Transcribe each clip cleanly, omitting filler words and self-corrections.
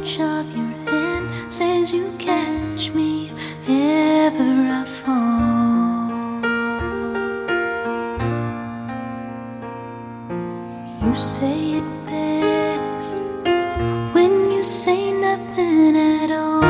touch of your hand says you catch me if ever I fall. You say it best when you say nothing at all.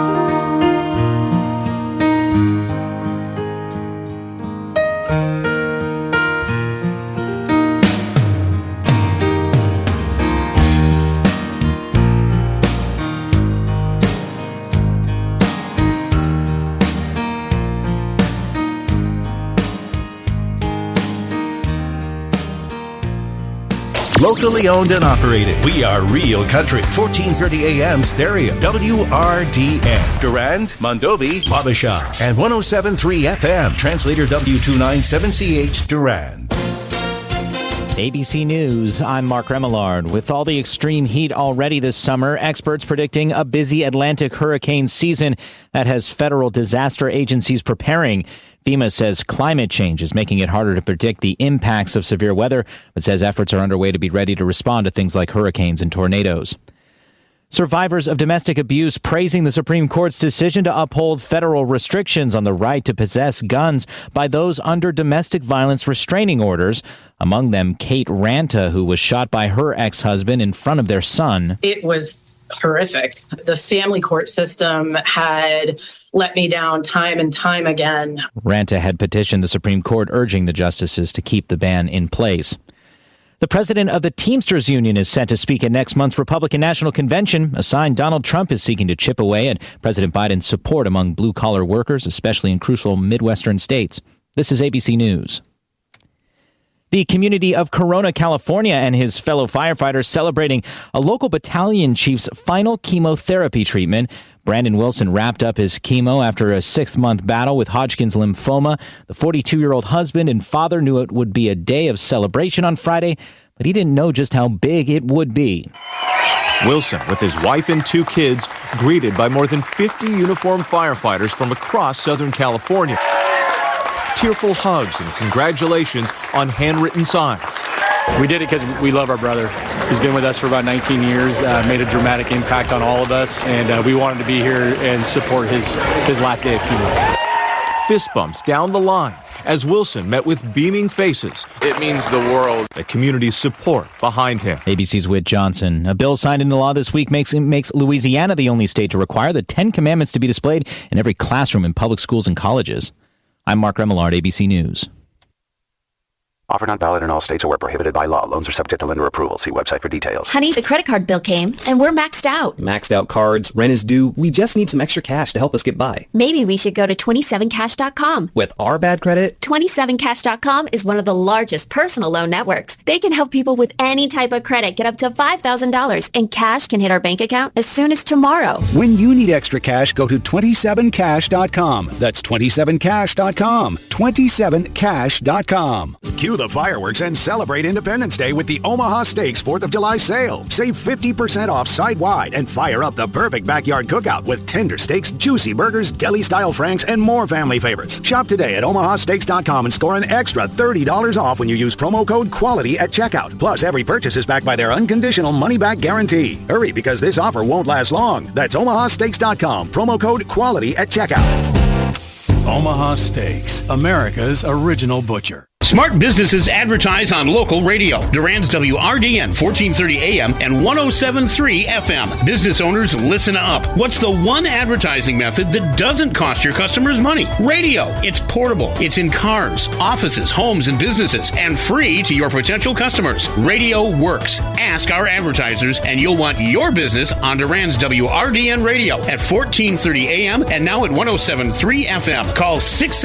Locally owned and operated. We are Real Country. 1430 AM stereo. WRDN. Durand, Mondovi, Wabasha. And 107.3 FM. Translator W297CH Durand. ABC News, I'm Mark Remillard. With all the extreme heat already this summer, experts predicting a busy Atlantic hurricane season that has federal disaster agencies preparing. FEMA says climate change is making it harder to predict the impacts of severe weather, but says efforts are underway to be ready to respond to things like hurricanes and tornadoes. Survivors of domestic abuse praising the Supreme Court's decision to uphold federal restrictions on the right to possess guns by those under domestic violence restraining orders, among them Kate Ranta, who was shot by her ex-husband in front of their son. It was horrific. The family court system had let me down time and time again. Ranta had petitioned the Supreme Court urging the justices to keep the ban in place. The president of the Teamsters Union is set to speak at next month's Republican National Convention, a sign Donald Trump is seeking to chip away at President Biden's support among blue-collar workers, especially in crucial Midwestern states. This is ABC News. The community of Corona, California, and his fellow firefighters celebrating a local battalion chief's final chemotherapy treatment. Brandon Wilson wrapped up his chemo after a 6-month battle with Hodgkin's lymphoma. The 42-year-old husband and father knew it would be a day of celebration on Friday, but he didn't know just how big it would be. Wilson, with his wife and 2 kids, greeted by more than 50 uniformed firefighters from across Southern California. Tearful hugs and congratulations on handwritten signs. We did it because we love our brother. He's been with us for about 19 years, made a dramatic impact on all of us, and we wanted to be here and support his last day of chemo. Fist bumps down the line as Wilson met with beaming faces. It means the world. The community's support behind him. ABC's Whit Johnson. A bill signed into law this week makes Louisiana the only state to require the 10 Commandments to be displayed in every classroom in public schools and colleges. I'm Mark Remillard, ABC News. Offer not valid in all states or where prohibited by law. Loans are subject to lender approval. See website for details. Honey, the credit card bill came, and we're maxed out. Maxed out cards, rent is due. We just need some extra cash to help us get by. Maybe we should go to 27cash.com. With our bad credit? 27cash.com is one of the largest personal loan networks. They can help people with any type of credit get up to $5,000, and cash can hit our bank account as soon as tomorrow. When you need extra cash, go to 27cash.com. That's 27cash.com. 27cash.com. Cue the fireworks and celebrate Independence Day with the Omaha Steaks 4th of July sale. Save 50% off site-wide and fire up the perfect backyard cookout with tender steaks, juicy burgers, deli-style franks, and more family favorites. Shop today at omahasteaks.com and score an extra $30 off when you use promo code QUALITY at checkout. Plus, every purchase is backed by their unconditional money-back guarantee. Hurry, because this offer won't last long. That's omahasteaks.com. Promo code QUALITY at checkout. Omaha Steaks, America's original butcher. Smart businesses advertise on local radio. Durand's WRDN 1430 AM and 107.3 FM. Business owners, listen up. What's the one advertising method that doesn't cost your customers money? Radio. It's portable. It's in cars, offices, homes, and businesses, and free to your potential customers. Radio works. Ask our advertisers, and you'll want your business on Durand's WRDN radio at 1430 AM and now at 107.3 FM. Call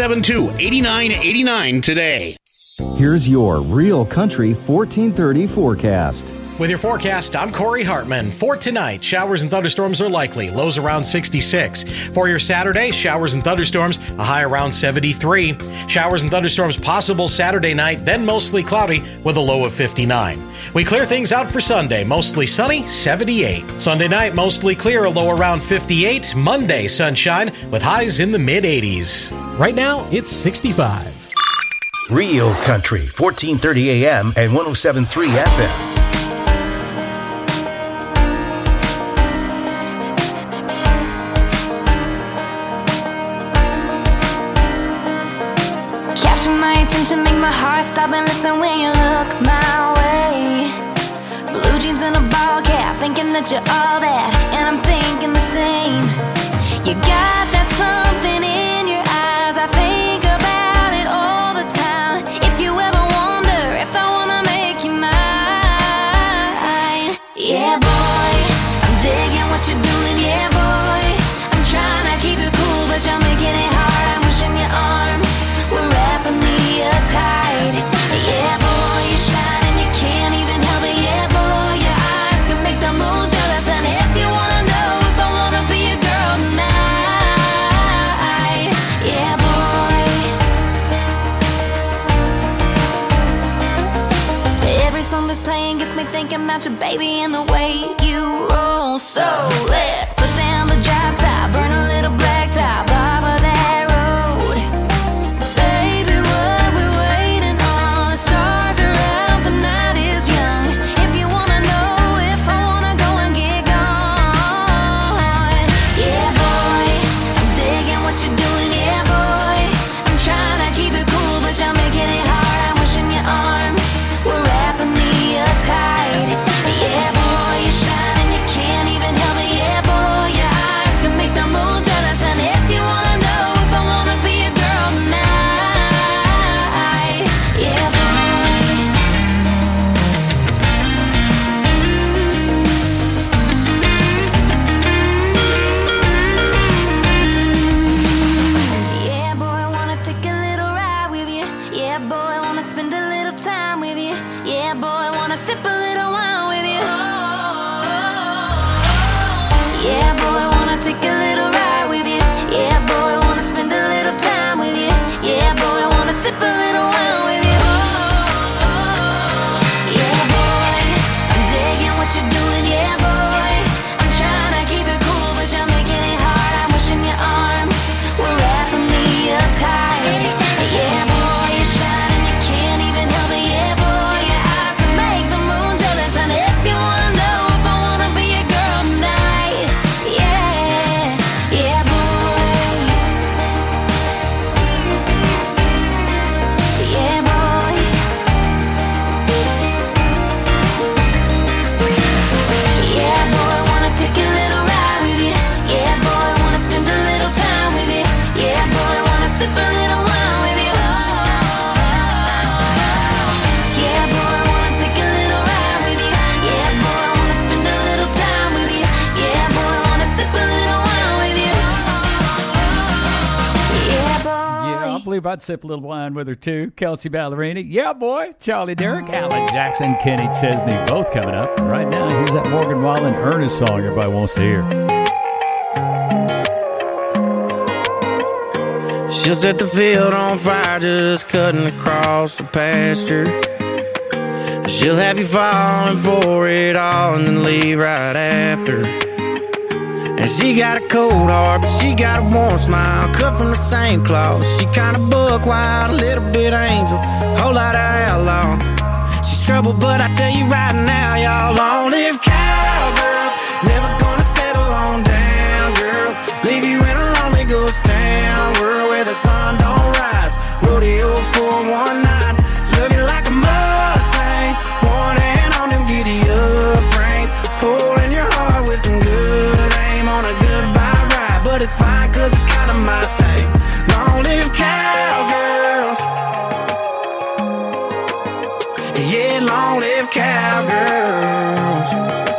672-8989 today. Here's your Real Country 1430 forecast. With your forecast, I'm Corey Hartman. For tonight, showers and thunderstorms are likely, lows around 66. For your Saturday, showers and thunderstorms, a high around 73. Showers and thunderstorms possible Saturday night, then mostly cloudy with a low of 59. We clear things out for Sunday, mostly sunny, 78. Sunday night, mostly clear, a low around 58. Monday, sunshine with highs in the mid-80s. Right now, it's 65. Real Country, 1430 AM and 107.3 FM. you make my heart stop and listen when you look my way. Blue jeans and a ball cap, thinking that you're all that, and I'm thinking the same. You got that something in your eyes, I think about it all the time. If you ever wonder if I wanna make you mine. Yeah boy, I'm digging what you're doing, yeah boy. I'm trying to keep it cool, but you're making it hard. I'm wishing your arms were wrapping me up tight. Yeah boy, you shine and you can't even help it. Yeah boy, your eyes can make the moon jealous. And if you wanna know if I wanna be a girl tonight, yeah boy. Every song that's playing gets me thinking about your baby and the way you roll. So let's put down the drop top, burn a little black top off of that road. Baby, what we waiting on? The stars are out, the night is young. If you wanna know if I wanna go and get gone. Yeah boy, I'm digging what you're doing, yeah boy. I'm trying to keep it cool, but you're making it hard. I'm wishing your arms were wrapping me up tight. Yeah boy, you shine and you can't even help it. Yeah boy, your eyes can make the moon jealous. And if you wanna know if I wanna be a girl tonight, yeah boy. Yeah boy, wanna take a little ride with you. Yeah boy, wanna spend a little time with you. Yeah boy, wanna sip a little wine with you. Yeah boy, wanna take a little ride with you. Yeah boy, wanna spend a little time with you. Yeah boy, wanna sip a little wine with you. Yeah boy, I'm digging what you're doing, yeah boy. I'm trying to keep it cool, but you're making it hard. I'm wishing your arms were wrapping me up tight. Yeah boy, you shine and you can't even help it. Yeah boy, your eyes can make the moon jealous. And if you wanna know if I wanna be a girl tonight, yeah, yeah boy. Yeah boy. Yeah boy, wanna take a little ride with you. Yeah boy, wanna spend a little time with you. Yeah boy, wanna sip a little wine with you. Yeah boy, wanna take a little ride with you. Yeah boy, wanna spend a little time with you. Yeah boy, wanna sip a little wine with you. Yeah boy. Yeah, I believe I'd sip a little wine with her too. Kelsey Ballerini. Yeah, boy. Charlie Derrick, Alan Jackson, Kenny Chesney, both coming up. Right now, here's that Morgan Wallen Ernest song everybody wants to hear. She'll set the field on fire just cutting across the pasture. She'll have you falling for it all and then leave right after. And she got a cold heart, but she got a warm smile, cut from the same cloth. She kinda buck wild, a little bit angel, whole lot of outlaw. She's trouble, but I tell you right now, y'all, long live cowgirls. Never gonna settle on down, girls. Leave you in a lonely ghost town, world where the sun don't rise. Rodeo for one night, love you like a Mustang. One hand on them giddy up reins, holding your heart with some good aim on a goodbye ride. But it's fine, cause it's kinda my thing. Long live cowgirls. Yeah, long live cowgirls.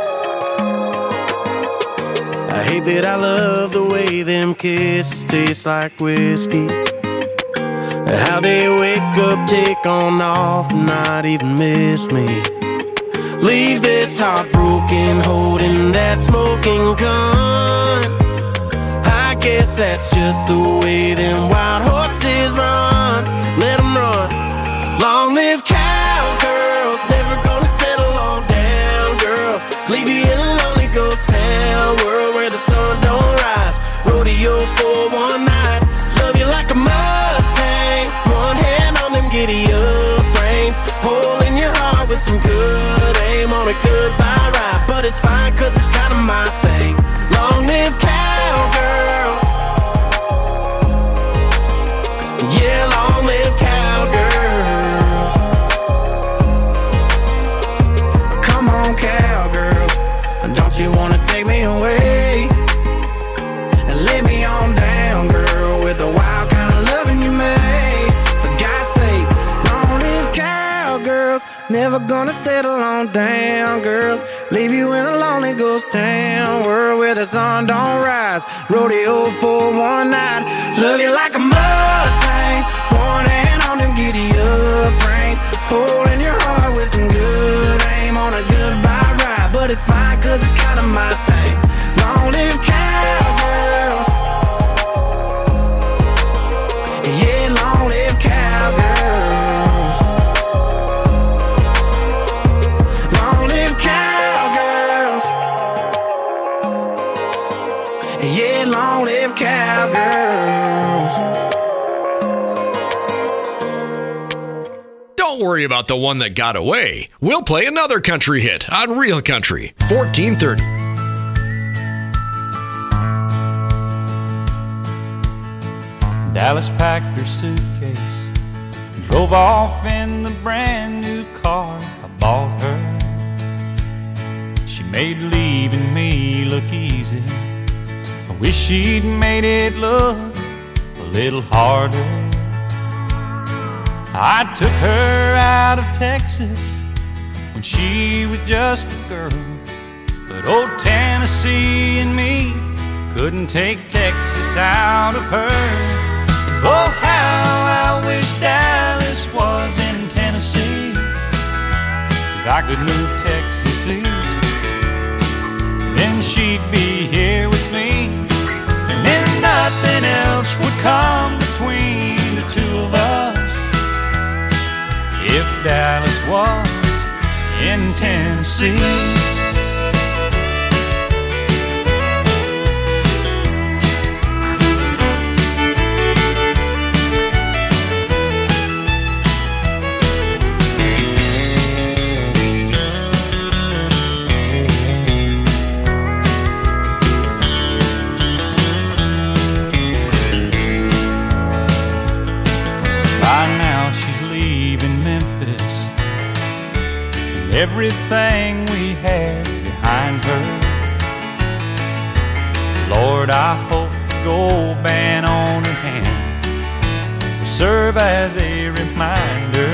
I hate that I love the way them kisses taste like whiskey. How they wake up, take on off, not even miss me. Leave this heartbroken, holding that smoking gun. I guess that's just the way them wild horses run. Let them run. Long live cowgirls, never gonna settle on down, girls. Leave you in a lonely ghost town, world where the sun don't rise. Rodeo for one night, love you like a Mustang. One hand on them giddy up reins, holding your heart with some good aim on a goodbye ride. But it's fine, cause it's kinda my thing. Long live cowgirls. Yeah, long live cowgirls. gonna settle on down, girls. Leave you in a lonely ghost town, world where the sun don't rise. Rodeo for one night. Love you like a Mustang, one hand on them giddy up reins, holding your heart with some good aim on a goodbye ride. But it's fine, cause it's kinda my thing. Long live cowgirls. Yeah, long live cowgirls. Long live cowgirls. Yeah, long live cowgirls. Don't worry about the one that got away. We'll play another country hit on Real Country 1430. Dallas packed her suitcase and drove off in the brand new car I bought her. She made leaving me look easy. I wish she'd made it look a little harder. I took her out of Texas when she was just a girl, but old Tennessee and me couldn't take Texas out of her. Oh, how I wish Dallas was in Tennessee. If I could move Texas east, then she'd be here with me, and then nothing else would come between the two of us. If Dallas was in Tennessee. Everything we had behind her. Lord, I hope the gold band on her hand will serve as a reminder.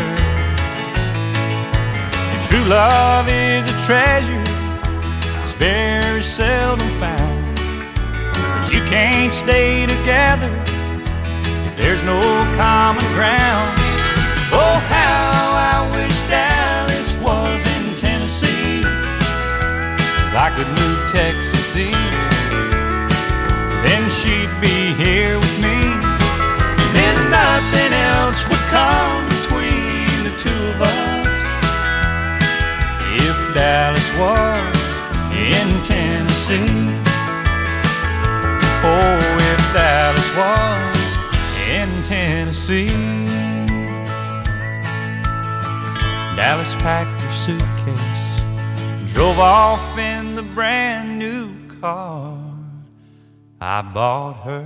And true love is a treasure, it's very seldom found. But you can't stay together if there's no common ground. Oh, how I wish Dallas was in Tennessee. If I could move Texas east, then she'd be here with me, and then nothing else would come between the two of us. If Dallas was in Tennessee. Oh, if Dallas was in Tennessee. Dallas packed her suitcase and drove off in the brand new car I bought her.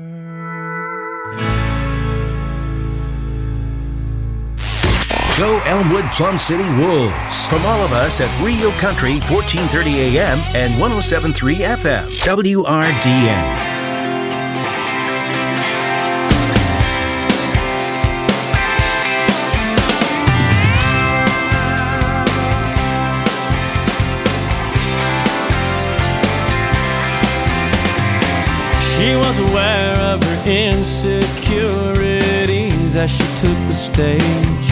Go Elmwood Plum City Wolves. From all of us at Rio Country 1430 AM and 107.3 FM. WRDN. She was aware of her insecurities as she took the stage.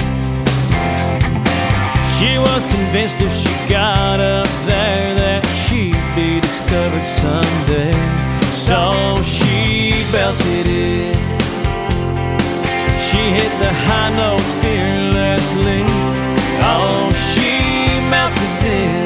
She was convinced if she got up there that she'd be discovered someday. So she belted it. She hit the high notes fearlessly. Oh, she melted them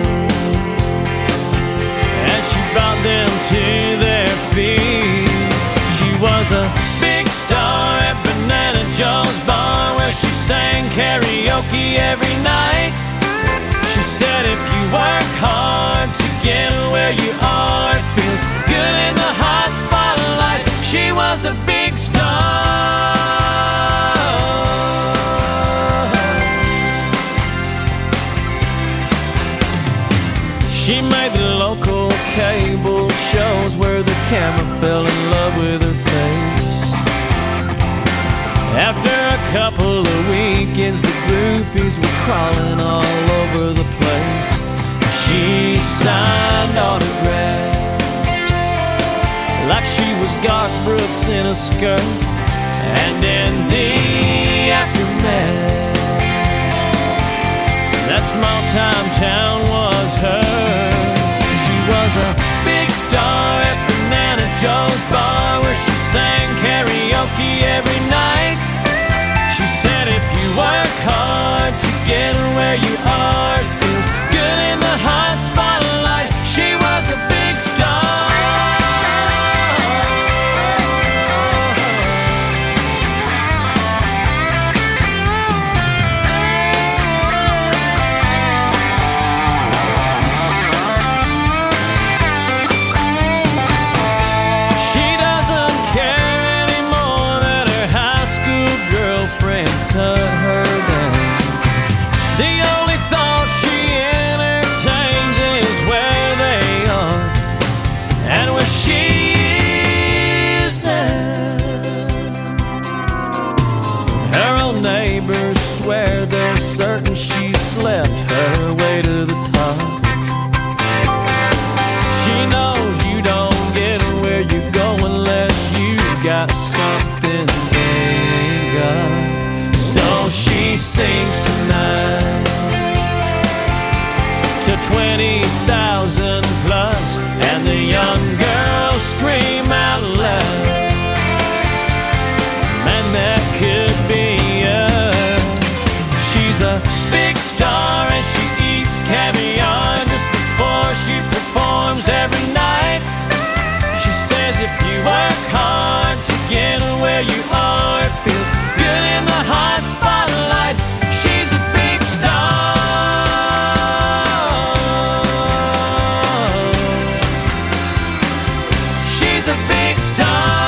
as she brought them to their feet. She was a big star at Banana Joe's bar, where she sang karaoke every night. She said if you work hard to get where you are, it feels good in the hot spotlight. She was a big star. She made the local cable shows where the camera fell in love with her face. After a couple of weekends, the groupies were crawling all over the place. She signed autographs like she was Garth Brooks in a skirt. And in the aftermath, that small-time town was hers. She was a big star at Banana Joe's bar, where she sang karaoke every night. She said if you work hard to get where you are, it feels good in the hot spotlight. She was a big star. Certain she slept her way to the top. She knows you don't get where you go unless you got something they got. So she sings tonight to 20,000 plus, and the young girls scream out loud, man, that could be she's a big star and she eats caviar just before she performs every night. She says if you work hard to get where you are, it feels good in the hot spotlight. She's a big star. She's a big star.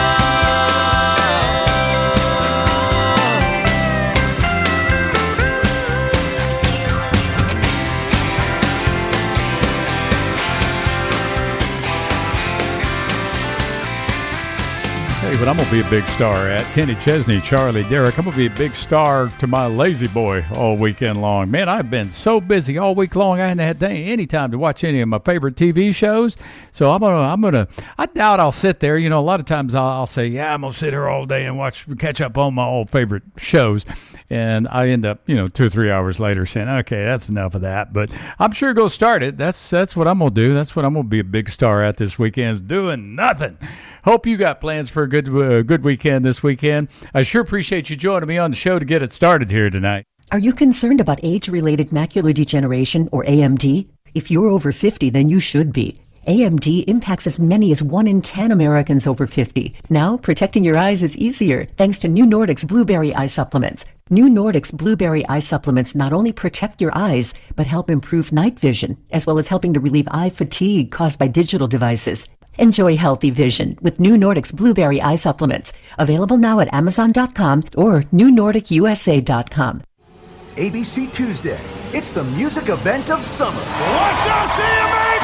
But I'm going to be a big star at Kenny Chesney, Charlie Derrick. I'm going to be a big star to my lazy boy all weekend long. Man, I've been so busy all week long. I hadn't had any time to watch any of my favorite TV shows. So I doubt I'll sit there. You know, a lot of times I'll say, yeah, I'm going to sit here all day and catch up on my old favorite shows. And I end up, 2 or 3 hours later saying, okay, that's enough of that. But I'm sure going to start it. That's what I'm going to do. That's what I'm going to be a big star at this weekend, is doing nothing. Hope you got plans for a good weekend this weekend. I sure appreciate you joining me on the show to get it started here tonight. Are you concerned about age-related macular degeneration, or AMD? If you're over 50, then you should be. AMD impacts as many as 1 in 10 Americans over 50. Now, protecting your eyes is easier thanks to New Nordic's Blueberry Eye Supplements. New Nordic's Blueberry Eye Supplements not only protect your eyes, but help improve night vision, as well as helping to relieve eye fatigue caused by digital devices. Enjoy healthy vision with New Nordic's Blueberry Eye Supplements. Available now at Amazon.com or NewNordicUSA.com. ABC Tuesday. It's the music event of summer. What's up, CMA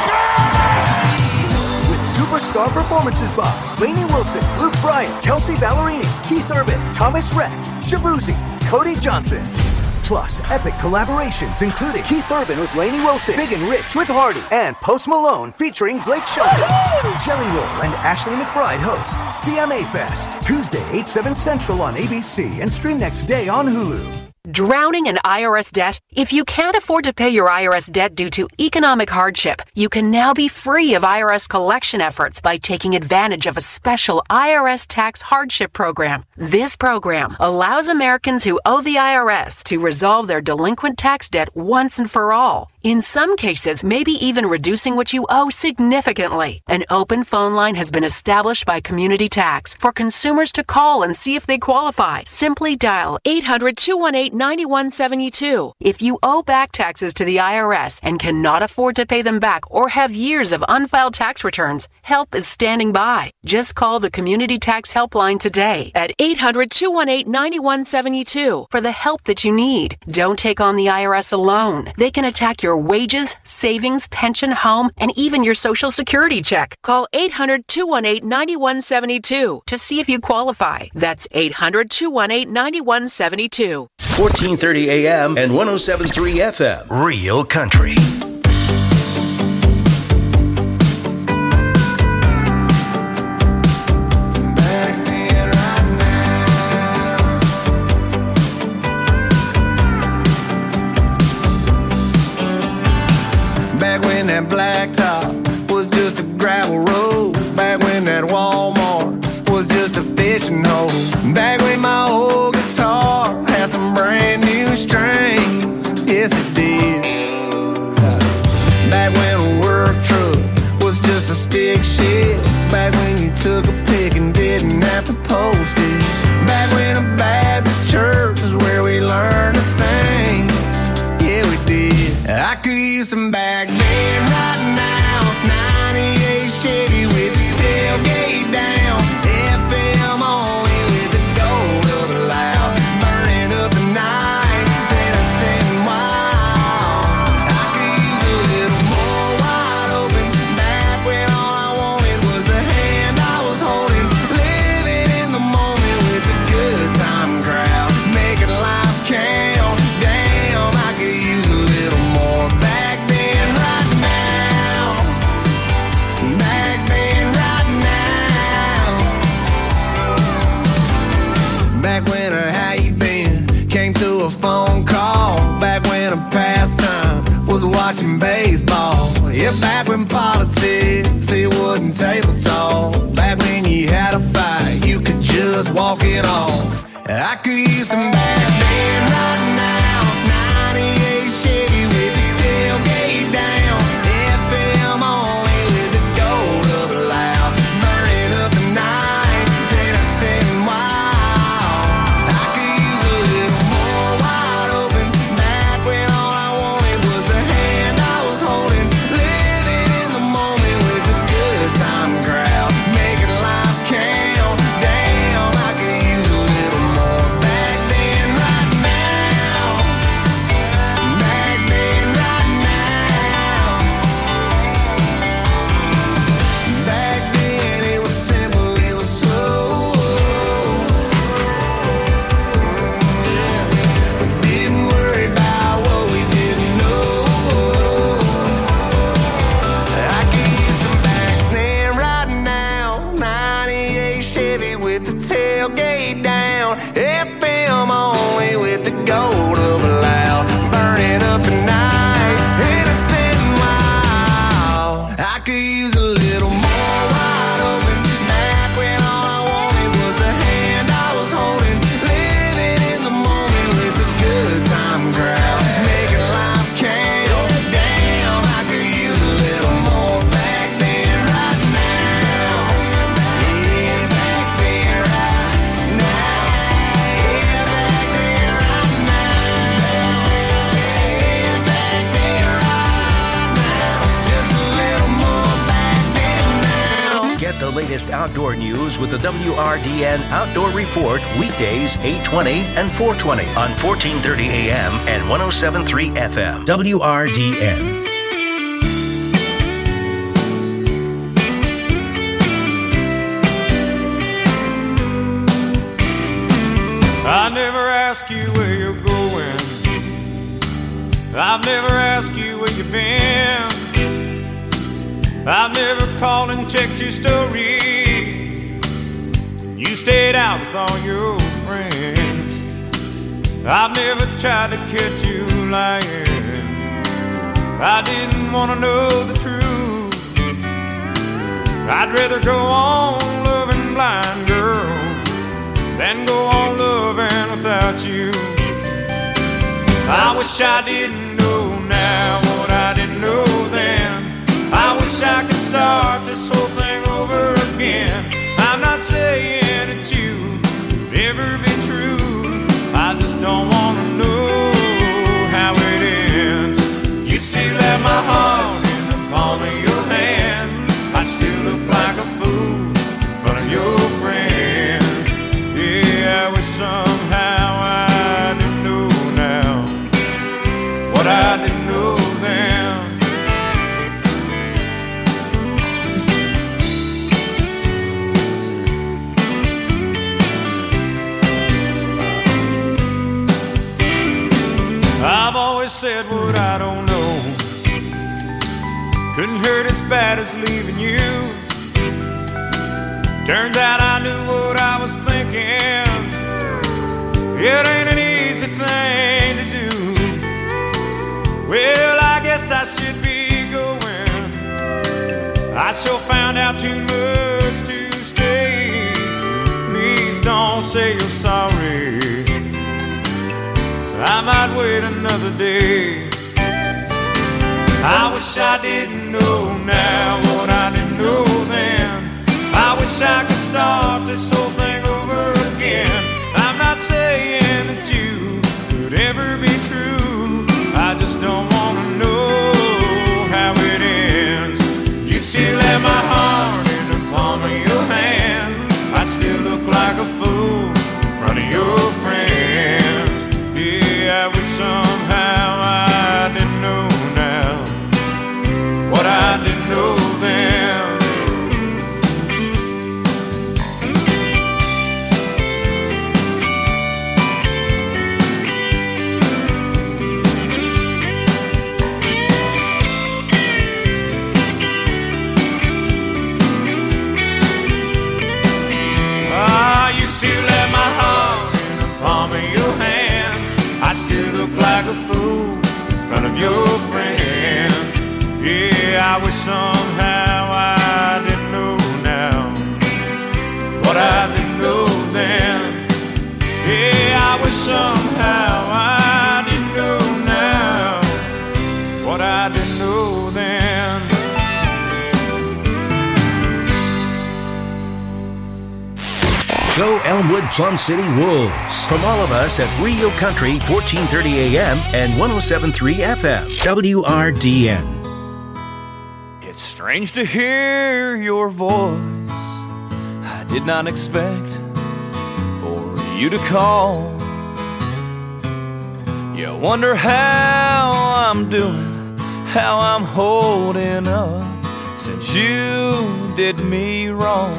fans? With superstar performances by Lainey Wilson, Luke Bryan, Kelsey Ballerini, Keith Urban, Thomas Rhett, Shabuzi, Cody Johnson. Plus, epic collaborations including Keith Urban with Lainey Wilson, Big and Rich with Hardy, and Post Malone featuring Blake Shelton. Jelly Roll and Ashley McBride host CMA Fest, Tuesday, 8/7 Central on ABC, and stream next day on Hulu. Drowning in IRS debt? If you can't afford to pay your IRS debt due to economic hardship, you can now be free of IRS collection efforts by taking advantage of a special IRS tax hardship program. This program allows Americans who owe the IRS to resolve their delinquent tax debt once and for all. In some cases, maybe even reducing what you owe significantly. An open phone line has been established by Community Tax for consumers to call and see if they qualify. Simply dial 800-218 800-218-9172. If you owe back taxes to the IRS and cannot afford to pay them back or have years of unfiled tax returns, help is standing by. Just call the Community Tax Helpline today at 800-218-9172 for the help that you need. Don't take on the IRS alone. They can attack your wages, savings, pension, home, and even your Social Security check. Call 800-218-9172 to see if you qualify. That's 800-218-9172. 1430 AM and 107.3 FM. Real Country. Back when that blacktop was just a gravel road. Back when that Walmart was just a fishing hole. Back when my old guitar had some brand new strings. Yes, it did. Back when a work truck was just a stick shift. Back when you took a pic and didn't have to post it. Back when a Baptist church was where we learned to sing. Yeah, we did. I could use some back then right now. 98 Chevy with the tailgate down. FM only with the gold of a loud. Burning up the night, then I sitting wild. I could use a little more wide open. Back when all I wanted was the hand I was holding. Living in the moment with the good time crowd. Making life count. Damn, I could use a little more back then right now. Back then right now. Back when a how you been came through a phone call. Back when a pastime was watching baseball. Yeah, back when politics, it wasn't table talk. Back when you had a fight, you could just walk it off. I could use some back then right now. 98 Chevy with the tailgate down. FM only with the gold of a loud. Burning up the night, then I sitting wild. I could use a little more wide open. Back when all I wanted was the hand I was holding. Living in the moment with the good time crowd. Making life count. Damn, I could use a little more back then right now. Back then right now. Back then it was simple, it was slow. We didn't worry about what we didn't know. I could use some back then right now. 98 Chevy with the tailgate down. FM only with the gold of a loud. Burning up the night, innocent and wild. I could use a little more wide open. Back when all I wanted was the hand I was holding. Living in the moment with the good time crowd. Making life count. Damn, I could use a little more back then right now. Yeah, back then right now. Yeah, back then right now. Yeah, back then right now. Just a little more back then now. Get the latest outdoor news with the WRDN Outdoor Report weekdays 8:20 and 4:20 on 1430 AM and 107.3 FM. WRDN. I never ask you where you're going. I've never asked you where you've been. I've never called and checked your story. You stayed out with all your friends. I've never tried to catch you lying. I didn't want to know the truth. I'd rather go on loving blind, girl, than go on loving without you. I wish I didn't know now what I didn't know then. I wish I could start this whole thing over again. I'm not saying that you could ever be true. I just don't want to know couldn't hurt as bad as leaving you. Turns out I knew what I was thinking. It ain't an easy thing to do. Well, I guess I should be going. I sure found out too much to stay. Please don't say you're sorry. I might wait another day. I wish I didn't know now what I didn't know then. I wish I could start this whole thing over again. I'm not saying that you could ever be true. I just don't want to know how it ends. You still have my heart in the palm of your hand. I still look like a fool in front of your friends. Yeah, I wish somehow I didn't know now what I didn't know then. You still have my heart in the palm of your hand. I still look like a fool in front of your friends. Yeah, I wish somehow I didn't know now what I didn't know then. Yeah, I wish somehow I didn't know now what I didn't know then. Go Elmwood Plum City Wolves. From all of us at Rio Country, 1430 AM and 107.3 FM, WRDN. It's strange to hear your voice. I did not expect for you to call. You wonder how I'm doing, how I'm holding up since you did me wrong.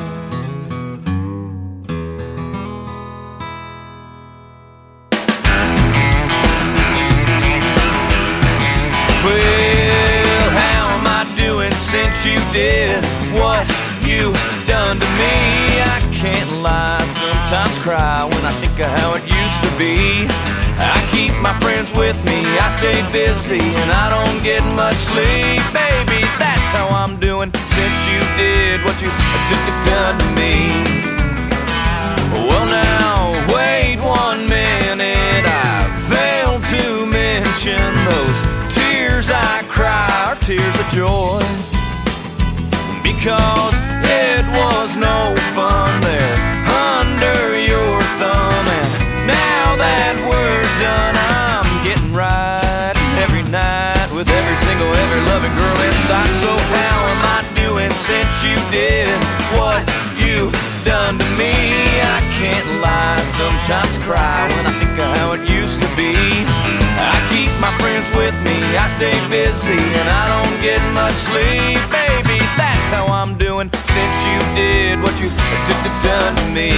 Well, how am I doing since you did what you done to me? I can't lie, sometimes cry when I think of how it used to be. I keep my friends with me, I stay busy, and I don't get much sleep. Baby, that's how I'm doing since you did what you done to me. Well now, wait 1 minute, I failed to mention those tears I cry are tears of joy, because it was no fun there under your thumb. And now that we're done, I'm getting right every night with every single, every loving girl in sight. So how am I doing since you did what you done to me? I can't lie, sometimes cry when I think of how it used to be. I keep my friends with me, I stay busy, and I don't get much sleep. Baby, that's how I'm doing since you did what you done to me.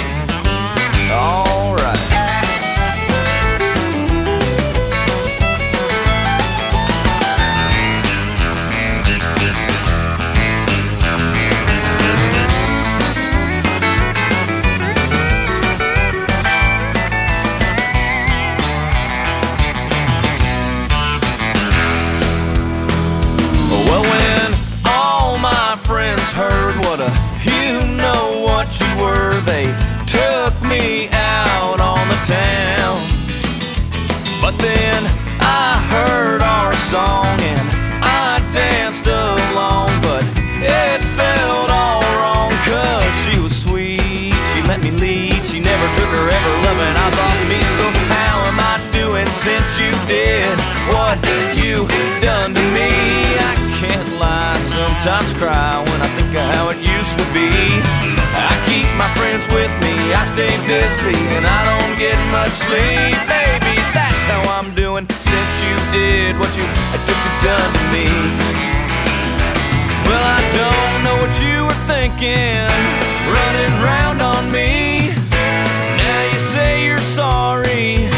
All right. You were, they took me out on the town. But then I heard our song and I danced along, but it felt all wrong, 'cause she was sweet, she let me lead, she never took her ever loving eyes off me. So how am I doing since you did what you done to me? I can't lie, sometimes cry when I think of how it used to be. I keep my friends with me, I stay busy, and I don't get much sleep. Baby, that's how I'm doing since you did what you done to me. Well, I don't know what you were thinking, running round on me. Now you say you're sorry.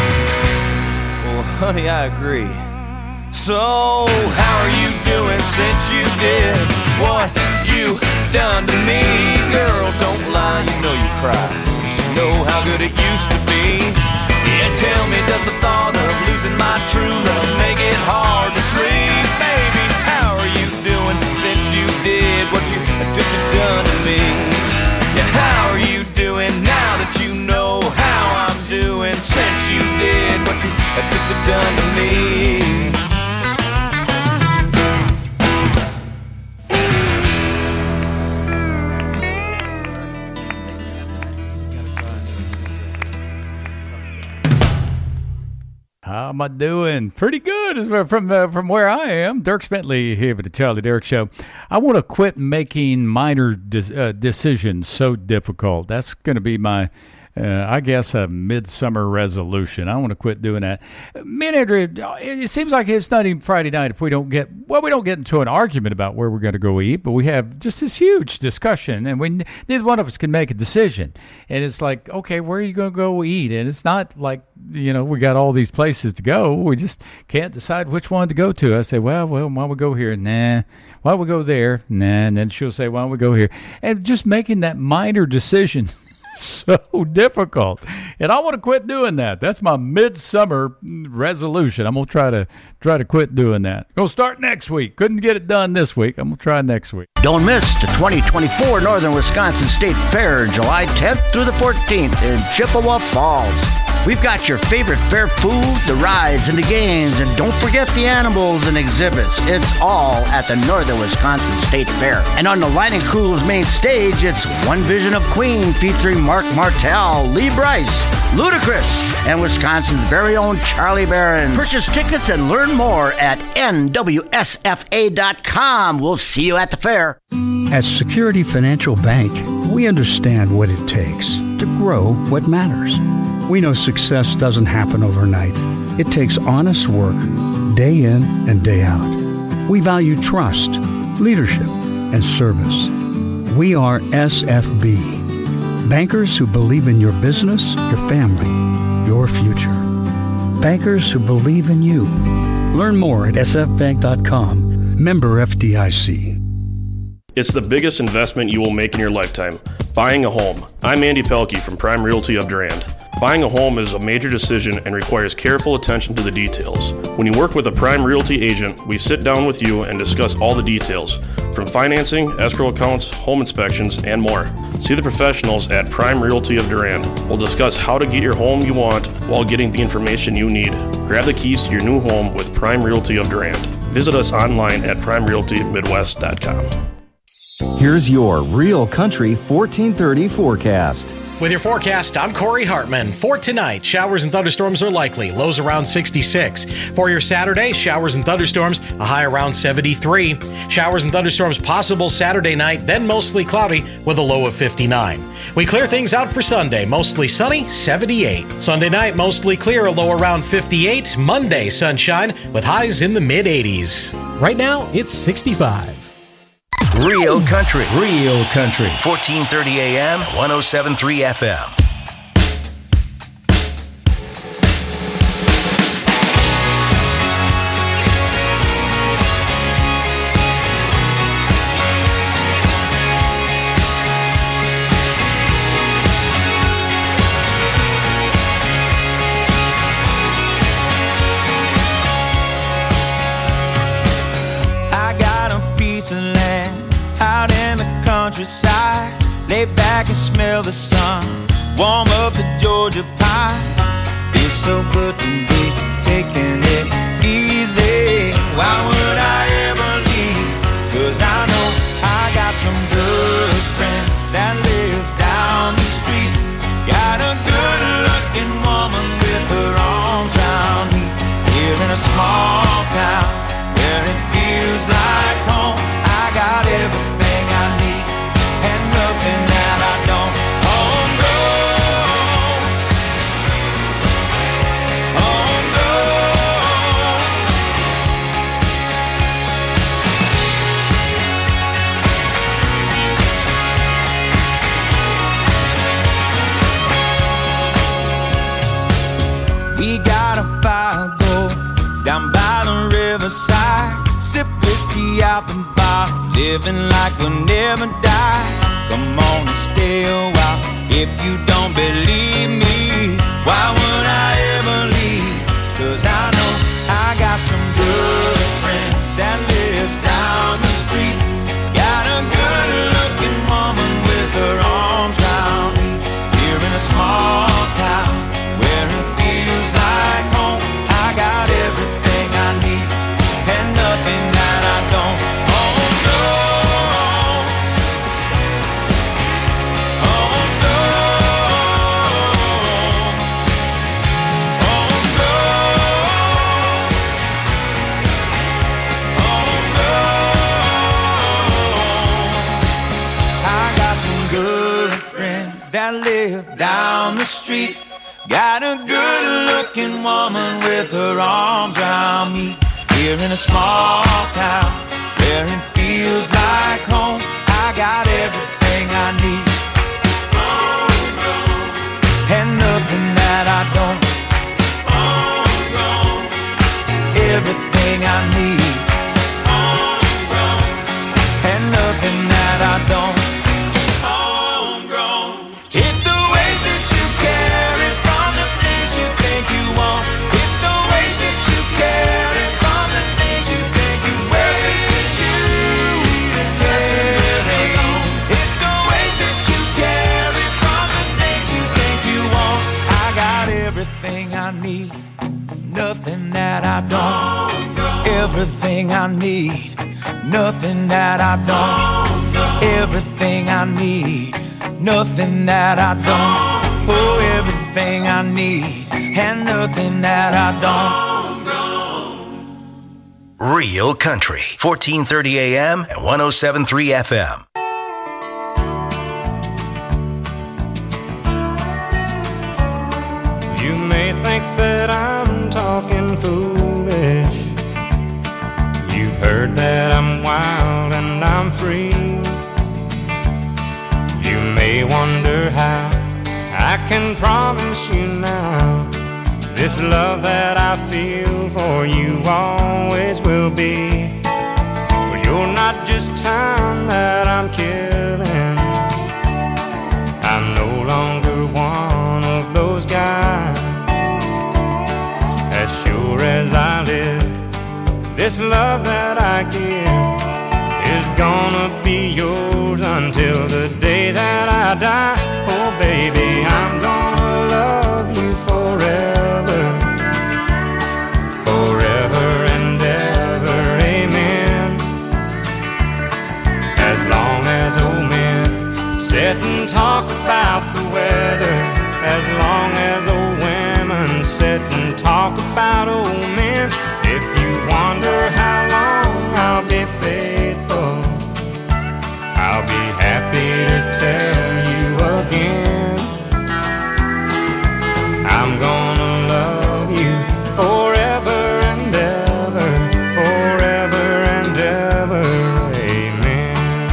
Well, honey, I agree. So, how are you doing since you did, what you done to me. Girl, don't lie, you know you cry. You know how good it used to be. Yeah, tell me, does the thought of losing my true love make it hard to sleep? Baby, how are you doing since you did what you done to me? Yeah, how are you doing now that you know how I'm doing since you did what you done to me? How am I doing? Pretty good from where I am. Dirk Bentley here with the Charlie Derrick Show. I want to quit making minor decisions so difficult. That's going to be my, I guess, a midsummer resolution. I want to quit doing that. Me and Andrew, it seems like it's not even Friday night if we don't get into an argument about where we're going to go eat, but we have just this huge discussion, and neither one of us can make a decision. And it's like, okay, where are you going to go eat? And it's not like, we got all these places to go. We just can't decide which one to go to. I say, well, why don't we go here? Nah. Why don't we go there? Nah. And then she'll say, why don't we go here? And just making that minor decision so difficult, and I want to quit doing that. That's my midsummer resolution. I'm gonna try to quit doing that. Gonna start next week. Couldn't get it done this week. I'm gonna try next week. Don't miss the 2024 Northern Wisconsin State Fair, July 10th through the 14th in Chippewa Falls. We've got your favorite fair food, the rides, and the games, and don't forget the animals and exhibits. It's all at the Northern Wisconsin State Fair. And on the Lion & Cool's main stage, it's One Vision of Queen featuring Mark Martel, Lee Brice, Ludacris, and Wisconsin's very own Charlie Barron. Purchase tickets and learn more at nwsfa.com. We'll see you at the fair. At Security Financial Bank, we understand what it takes to grow what matters. We know success doesn't happen overnight. It takes honest work, day in and day out. We value trust, leadership, and service. We are SFB, bankers who believe in your business, your family, your future. Bankers who believe in you. Learn more at sfbank.com. Member FDIC. It's the biggest investment you will make in your lifetime, buying a home. I'm Andy Pelkey from Prime Realty of Durand. Buying a home is a major decision and requires careful attention to the details. When you work with a Prime Realty agent, we sit down with you and discuss all the details, from financing, escrow accounts, home inspections, and more. See the professionals at Prime Realty of Durand. We'll discuss how to get your home you want while getting the information you need. Grab the keys to your new home with Prime Realty of Durand. Visit us online at primerealtymidwest.com. Here's your Real Country 1430 forecast. With your forecast, I'm Corey Hartman. For tonight, showers and thunderstorms are likely, lows around 66. For your Saturday, showers and thunderstorms, a high around 73. Showers and thunderstorms possible Saturday night, then mostly cloudy with a low of 59. We clear things out for Sunday, mostly sunny, 78. Sunday night, mostly clear, a low around 58. Monday, sunshine with highs in the mid-80s. Right now, it's 65. Real Country. 1430 AM, 107.3 FM. I got a piece of land out in the countryside. Lay back and smell the sun, warm up the Georgia pie. Feels so good to be taking it easy. Why would I ever leave? 'Cause I know I got some good friends that live down the street. Got a good looking woman with her arms around me. Here in a small town where it feels like home. I got everything I need and nothing that I don't. Home grown, home grown. out the bar, living like we'll never die. Come on and stay a while. If you don't believe me, why would I ever leave? 'Cause I know I got some good friends that live down the street. Got a good looking woman with her arms round me. Here in a small town where it feels like home. I got everything I need and nothing that I don't. Oh no, oh no, oh no, oh no. I got some good friends that live down the street. Got a good looking woman with her arms around me. Here in a small town where it feels like home. I got everything I need and nothing that I don't. Everything I need and nothing that I don't. It's the way that you carry from the things you think you want. It's the way that you carry from the things you think you wear. It's you that carry on. It's the way that you carry from the things you think you want. I got everything I need, nothing that I don't. Everything I need, nothing that I don't. Everything I need, nothing that I don't. Oh, everything I need and nothing that I don't. Real Country, 1430 AM and 107.3 FM. You may think that I'm talking foolish. You've heard that I'm wild and I'm free. You may wonder how I can promise you now this love that I feel for you always will be. Well, you're not just time that I'm killing. I'm no longer one of those guys. As sure as I live, this love that I give is gonna be yours until the day that I die. Oh baby, I'm gonna love you forever, forever and ever, amen. As long as old men sit and talk about the weather, as long as old women sit and talk about old men. If you wonder how long I'll be faithful, I'll be happy to tell you again. I'm gonna love you forever and ever, forever and ever, amen.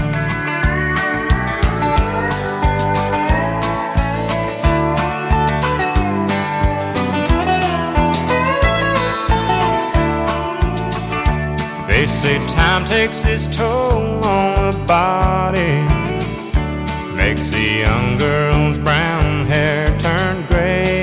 They say time takes its toll on the body, makes the young girl's brown hair turn gray.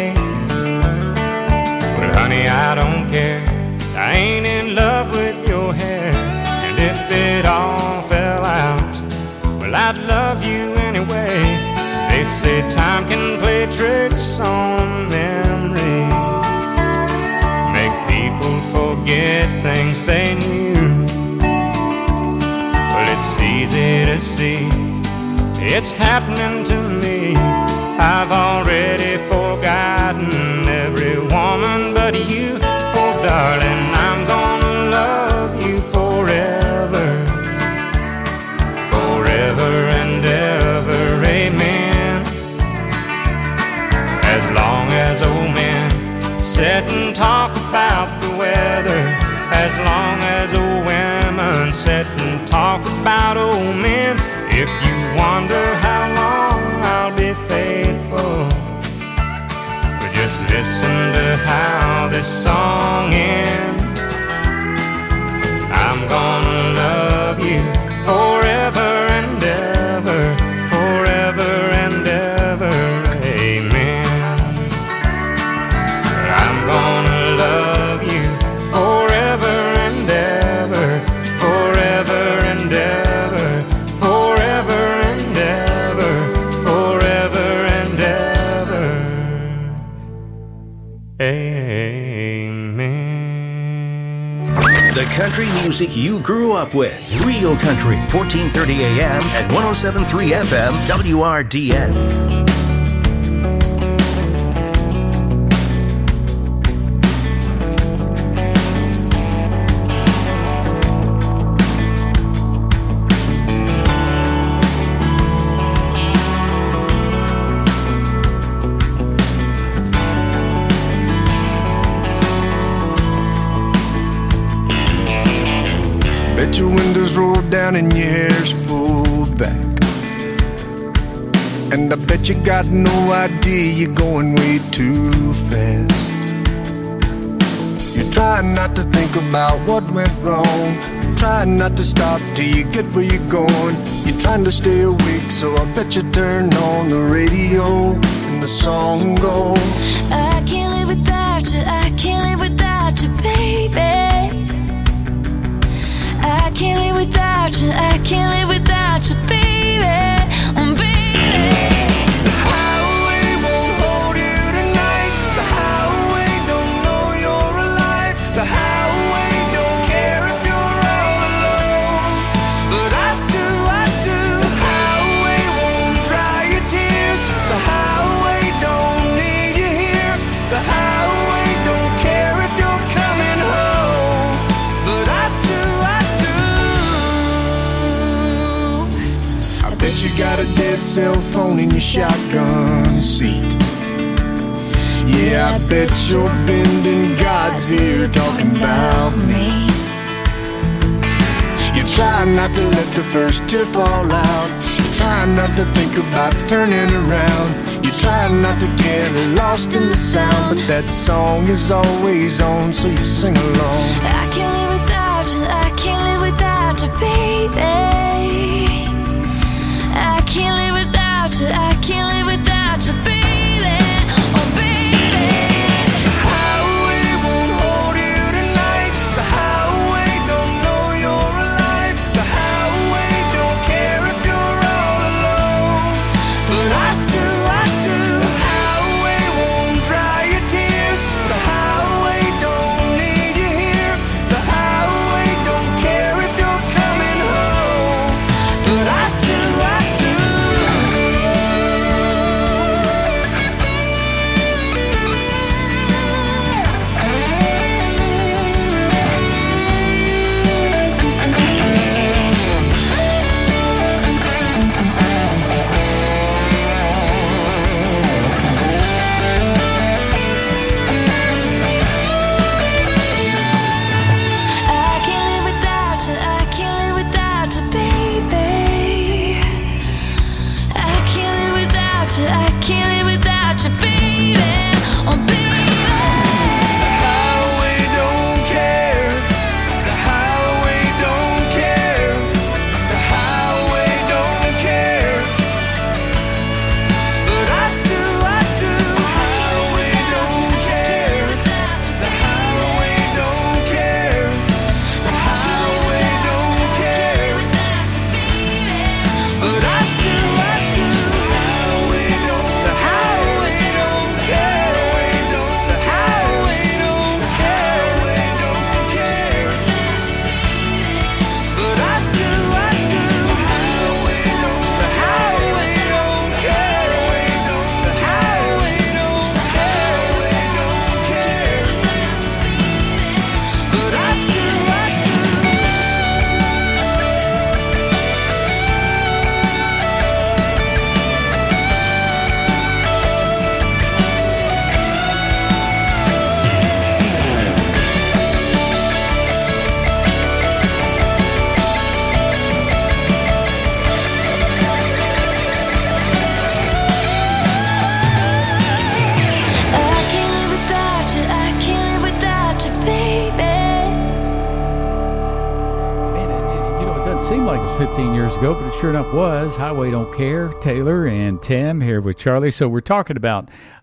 But honey, I don't care, I ain't in love with your hair. And if it all fell out, well, I'd love you anyway. They say time can play tricks on memory, make people forget things they knew. Well, it's easy to see, it's happening to me. I've already forgotten every woman but you. Oh darling, I'm gonna love you forever, forever and ever, amen. As long as old men sit and talk about the weather, as long as old women sit and talk about old men. If you wonder how long I'll be faithful, but just country music you grew up with. Real Country, 1430 AM and 107.3 FM, WRDN. Your windows rolled down and your hair's pulled back, and I bet you got no idea you're going way too fast. You're trying not to think about what went wrong, trying not to stop till you get where you're going. You're trying to stay awake, so I bet you turn on the radio and the song goes, I can't live without you, I can't live without you, baby. I can't live without you, I can't live without you, baby, baby. The highway won't hold you tonight. The highway don't know you're alive. The highway don't care if you're all alone. But I do. The highway won't dry your tears. The highway don't need you here. The highway don't care if you're coming home. But I do. I bet you got a dead cell phone in your shotgun seat. Yeah, I bet you're bending God's ear talking about me. You're trying not to let the first tear fall out. You're trying not to think about turning around. You're trying not to get lost in the sound. But that song is always on, so you sing along. I can't live without you, I can't live without you, baby. I can't live without you, I can't live without you, baby, baby. The highway won't hold you tonight. The highway don't know you're alive. The highway don't care if you're all alone. But I do. The highway won't dry your tears. The highway don't need you here. The highway don't care if you're coming home. But I do. I can't live without you, baby, baby. The highway don't care. The highway don't care. The highway don't care. But I do. The highway don't care. The highway don't care. The highway don't care. But I do. Seemed like it was 15 years ago, but it sure enough was. Highway Don't Care, Taylor and Tim here with Charlie. So we're talking about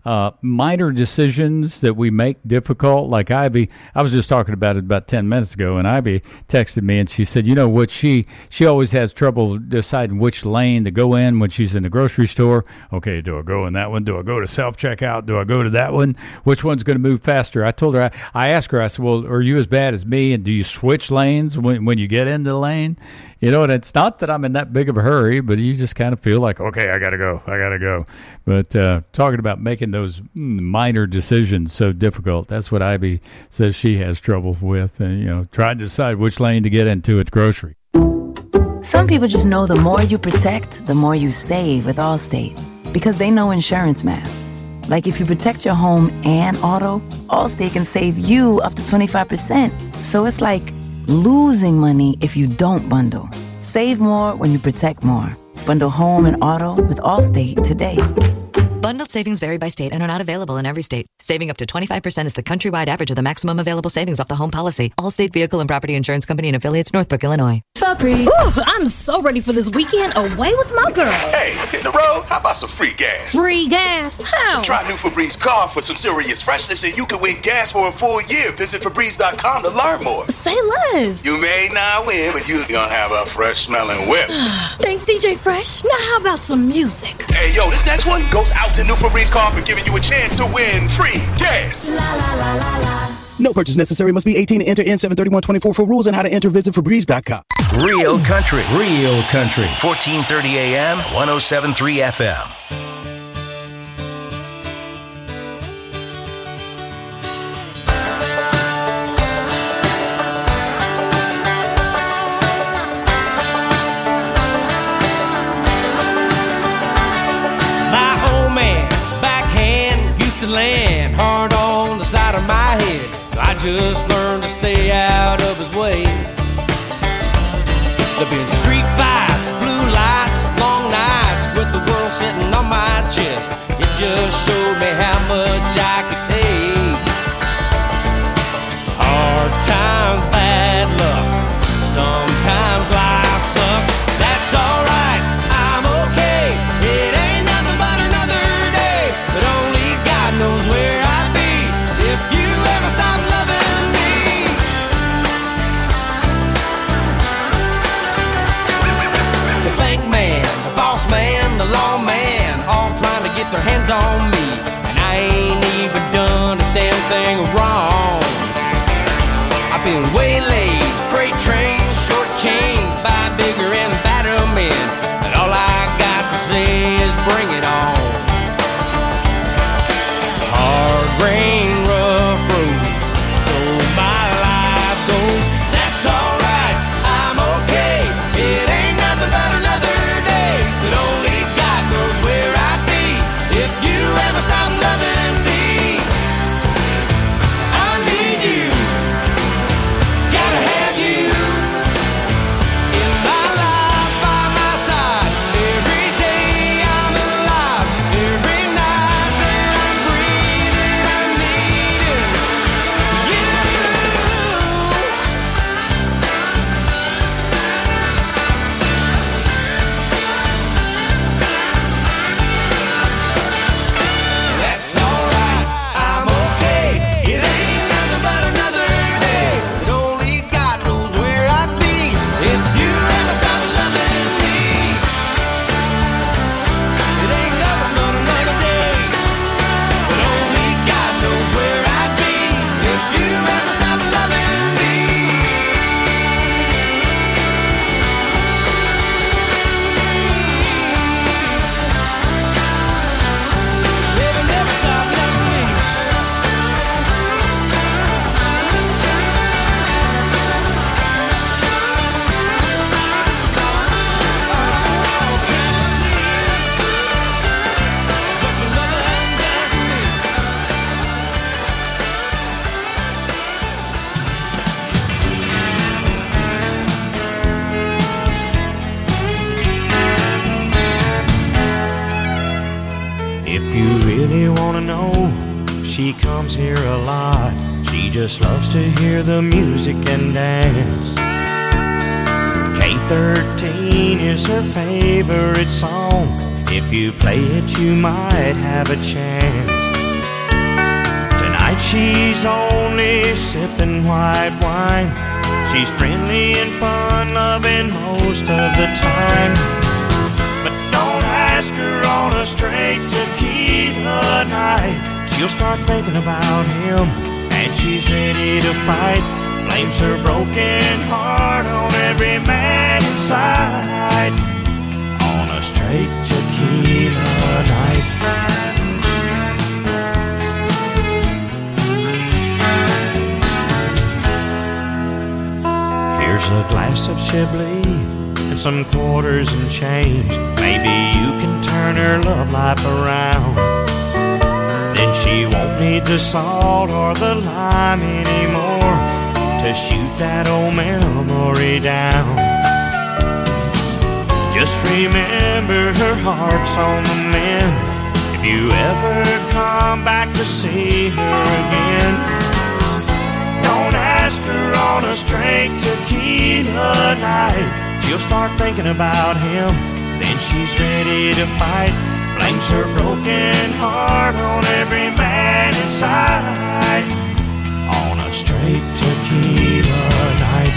minor decisions that we make difficult. Like Ivy, I was just talking about it about 10 minutes ago, and Ivy texted me and she said, you know what, she always has trouble deciding which lane to go in when she's in the grocery store. Okay, do I go in that one? Do I go to self-checkout? Do I go to that one? Which one's going to move faster? I told her, I asked her, I said, well, are you as bad as me, and do you switch lanes when you get into the lane? You know, and it's not that I'm in that big of a hurry, but you just kind of feel like, okay, I got to go. But talking about making those minor decisions so difficult, that's what Ivy says she has trouble with, and, trying to decide which lane to get into at grocery. Some people just know the more you protect, the more you save with Allstate, because they know insurance math. Like if you protect your home and auto, Allstate can save you up to 25%. So it's like losing money if you don't bundle. Save more when you protect more. Bundle home and auto with Allstate today. Bundled savings vary by state and are not available in every state. Saving up to 25% is the countrywide average of the maximum available savings off the home policy. Allstate Vehicle and Property Insurance Company and affiliates, Northbrook, Illinois. Febreze. Ooh, I'm so ready for this weekend away with my girl. Hey, hit the road? How about some free gas? Free gas? How? Try new Febreze car for some serious freshness, and you can win gas for a full year. Visit Febreze.com to learn more. Say less. You may not win, but you're gonna have a fresh smelling whip. Thanks, DJ Fresh. Now how about some music? Hey, yo, this next one goes out to new Febreze car for giving you a chance to win free gas. La la la la la. No purchase necessary. Must be 18 to enter N73124 for rules and how to enter. Visit Febreze.com. Real country. 1430 AM, 107.3 FM. Land hard on the side of my head. I just learned to stay out of his way. There've been street fights, blue lights, long nights with the world sitting on my chest. It just showed me how much I could take. Hard times, bad luck. Sometimes life sucks. That's alright, I'm okay. It ain't nothing but another day. But only God knows where I'd be if you ever stop loving me. The bank man, the boss man, the lawman, all trying to get their hands on me. And I ain't even done a damn thing wrong. I've been waylaid, freight trains, shortchanged by bigger and badder men. And all I got to say is bring it on. Hard rain, rough roads, so my life goes. That's alright, I'm okay. It ain't nothing but another day. But only God knows where I'd be if you ever stop loving me. I need you, gotta have you in my life, by my side. Every day I'm alive, every night that I'm breathing, I'm needing you. That's alright, I'm okay. It ain't nothing but another day. But only God knows where I'd be if you ever stop loving me. It ain't nothing but another day. But only God knows where I'd be if you ever stop loving me. Never, never stop loving me. If you really want to know, she comes here a lot. She just loves to hear the music and dance. K13 is her favorite song. If you play it, you might have a chance. she's only sipping white wine. She's friendly and fun-loving most of the time. But don't ask her on a straight tequila night. She'll start thinking about him, and she's ready to fight. Blames her broken heart on every man inside. On a straight tequila night. Here's a glass of Chablis and some quarters and change. Maybe you can turn her love life around. Then she won't need the salt or the lime anymore to shoot that old memory down. Just remember her heart's on the mend if you ever come back to see her again. Don't ask her on a straight tequila night. She'll start thinking about him, then she's ready to fight. Blames her broken heart on every man inside. On a straight tequila night.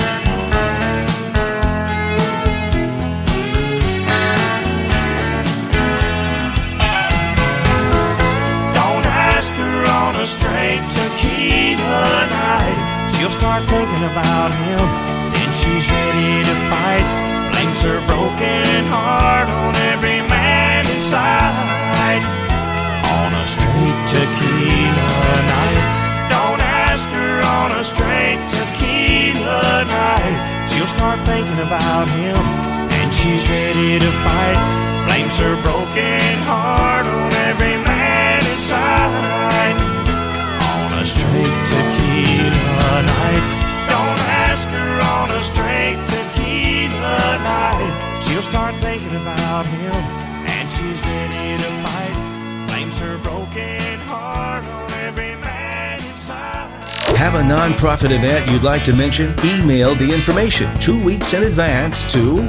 Don't ask her on a straight tequila night. She'll start thinking about him, then she's ready to fight. Blames her broken heart on every man inside. On a straight tequila night. Don't ask her on a straight tequila night. She'll start thinking about him, and she's ready to fight. Blames her broken heart on every man inside. On a straight tequila night. Don't ask her on a straight tequila night. She'll start thinking about him, and she's ready to fight. Blames her broken heart on every man inside. Have a nonprofit event you'd like to mention? Email the information 2 weeks in advance to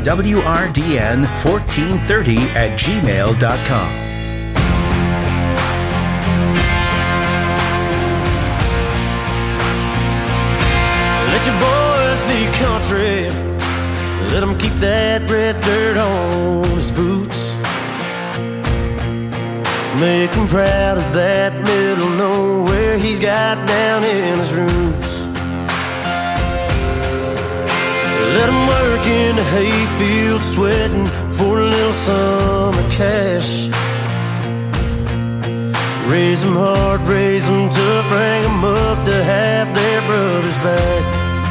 wrdn1430@gmail.com. Let your boys be country. Let them keep that red dirt on his boots. Make him proud of that middle nowhere he's got down in his roots. Let him work in the hayfield sweating for a little summer cash. Raise them hard, raise them tough, bring them up to have their brothers back.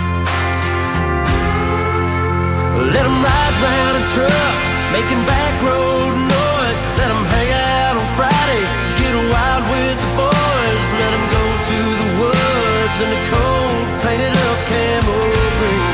Let them ride round in trucks, making back road noise. Let them hang out on Friday, get wild with the boys. Let them go to the woods in the cold, painted up camo green.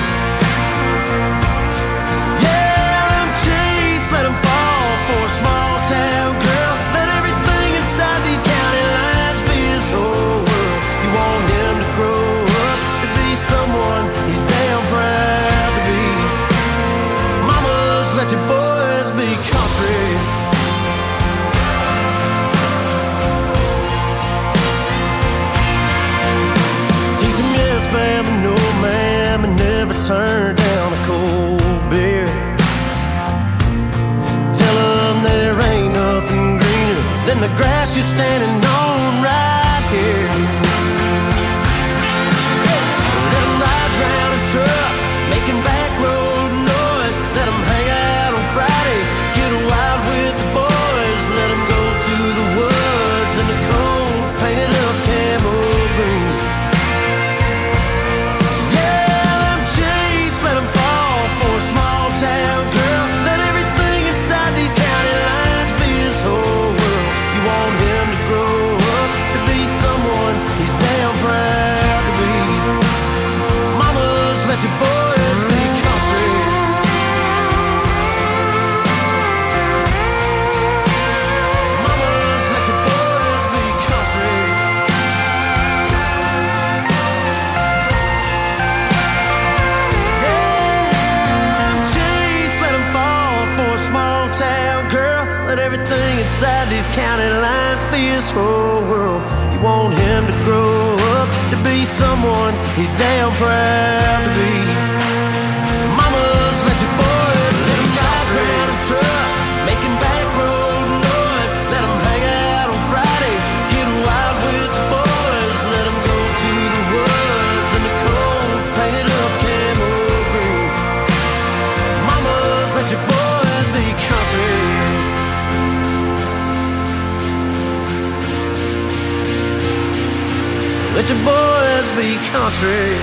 Yeah, let them chase, let them fall for a small town girl. Let everything inside these county lines be his whole world. You want him to grow up to be someone he's damn proud to be. Mamas, let your boys be country. Teach them Let everything inside these county lines be his whole world. You want him to grow up to be someone he's damn proud to be. Mamas, let your boys let them drive around in trucks, making back road noise. Let them hang out on Friday, get wild with the boys. Let them go to the woods in the cold, painted up camo green. Mamas, let your boys be country. Let your boys be country.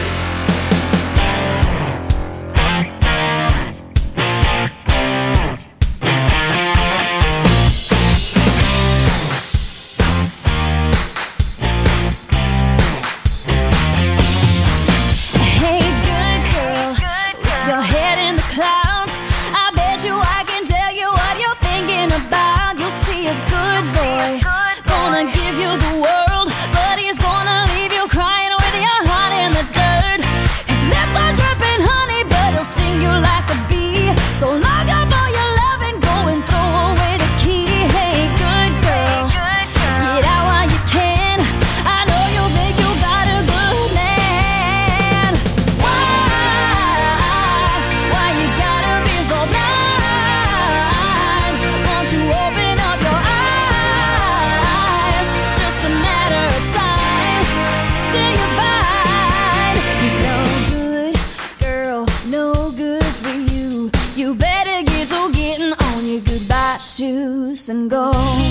Hey, good girl, with your head in the clouds, I bet you I can tell you what you're thinking about. You'll see a good boy, gonna give you the world, but he's gonna leave you crying with your heart in the dirt. His lips are dripping honey, but he'll sting you like a bee. So lock up all your love and go and throw away the key. Hey, good girl, get out while you can. I know you think you got a good man. Why you gotta be so blind? Won't you open up your eyes? Just a matter of time till you find he's no good, girl, no good for you. You better get to getting on your goodbye shoes and go.